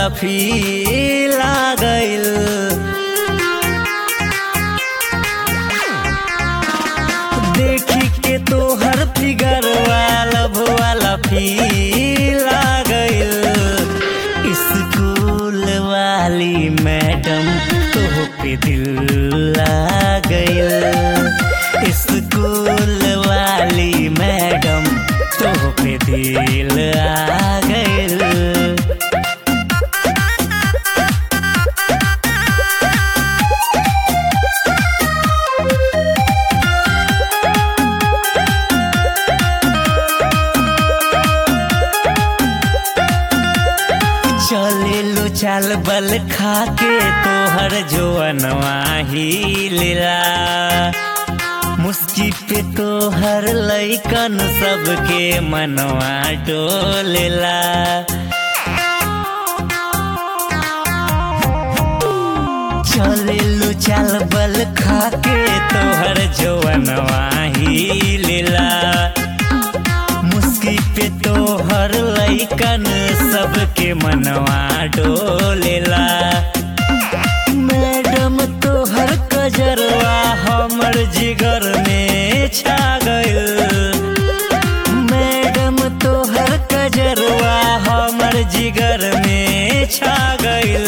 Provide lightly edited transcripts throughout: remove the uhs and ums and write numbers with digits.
Feel आ गइल। देखी के तोहर फिगर वाला फील आ गइल। स्कूल वाली मैडम तोह पे दिल आ गइल। स्कूल वाली मैडम तोह पे दिल आ गइल। चले लो चाल बल खाके तोहर जोअनवा ही लीला। मुस्की पे तोहर लइकन सबके मनवा डोलेला। चले लो चाल बल खाके तोहर जोअनवा ही लीला। मुस्की पे तोहर लइकन सबके मनवा डोलेला। मैडम तोहर कजरवा हमर जिगर में छा गइल। मैडम तोहर कजरवा हमर जिगर में छा गइल।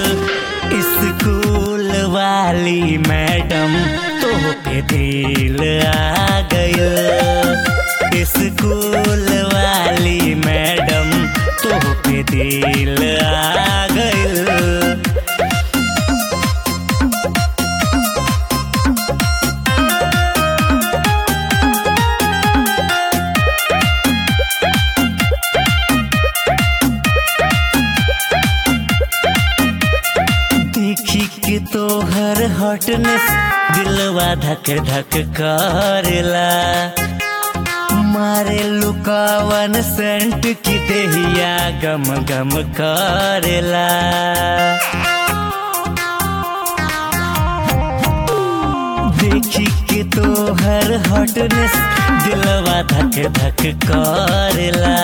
स्कूल वाली मैडम तोह पे दिल आ गइल। स्कूल वाली मैडम तोह पे दिल आ गइल। देखी के तोहर हॉटनेस दिलवा धक धक करेला। मारे लुकावन सेंट की देहिया गम गम करेला। देखी के तोहर हॉटनेस दिलवा धक धक करेला।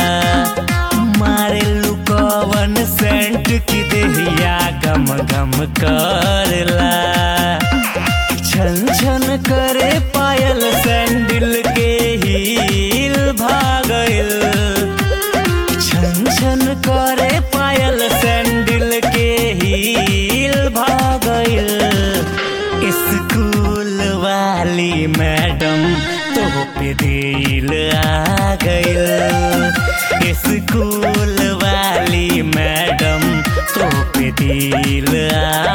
मारे लुकावन सेंट की देहिया गम गम करेला। छन छन करे पायल सैंडल के हील भागल। छन छन करे पायल सैंडल के हील भागल। स्कूल वाली मैडम तोह पे दिल आ गइल। स्कूल वाली मैडम तोह पे दिल आ